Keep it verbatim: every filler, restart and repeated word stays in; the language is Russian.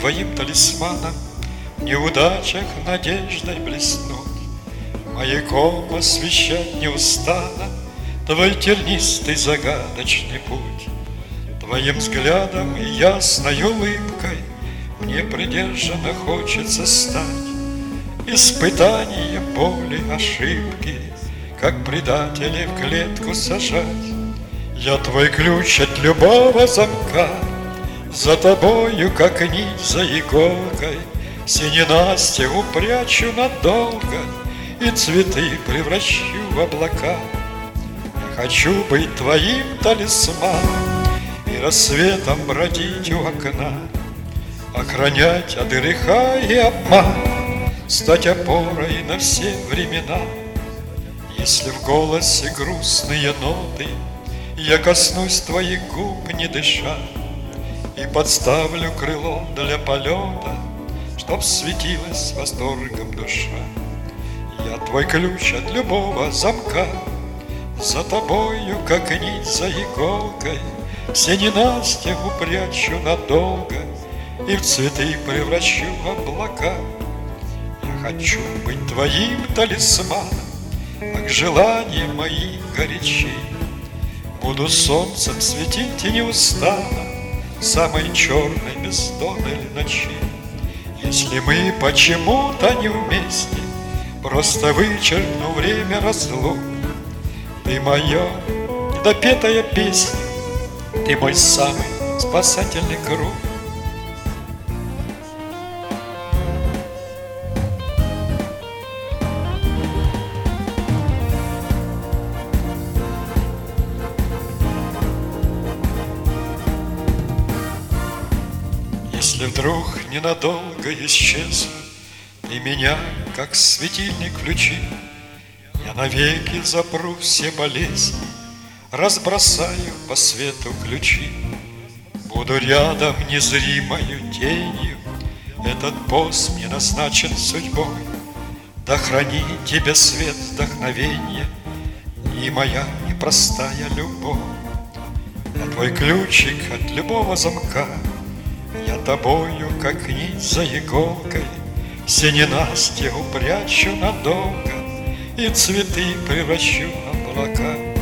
твоим талисманом, в неудачах надеждой блеснуть, маяком освещать не устану твой тернистый загадочный путь. Твоим взглядом и ясной улыбкой мне придержанно хочется стать. Испытания, боли, ошибки, как предателей в клетку сажать. Я твой ключ от любого замка, за тобою, как нить за иголкой, все ненастья упрячу надолго и цветы превращу в облака. Я хочу быть твоим талисманом и рассветом бродить у окна, охранять от греха и обмана, стать опорой на все времена. Если в голосе грустные ноты, я коснусь твоих губ, не дыша, и подставлю крыло для полета, чтоб светилась восторгом душа. Я твой ключ от любого замка, за тобою, как нить за иголкой, все ненастья упрячу надолго и в цветы превращу в облака. Я хочу быть твоим талисманом, как желания мои горячи. Буду солнцем светить и не устану в самой черной бездонной ночи. Если мы почему-то не вместе, просто вычеркну время разлук, ты моя недопетая песня, ты мой самый спасательный круг. Если вдруг ненадолго исчезну, ты меня, как светильник, включи. Я навеки запру все болезни, разбросаю по свету ключи. Буду рядом незримою тенью, этот пост мне назначен судьбой. Да храни тебя свет вдохновенья и моя непростая любовь. Я твой ключик от любого замка, я тобою, как нить за иголкой, все ненастья упрячу надолго и цветы превращу в облака.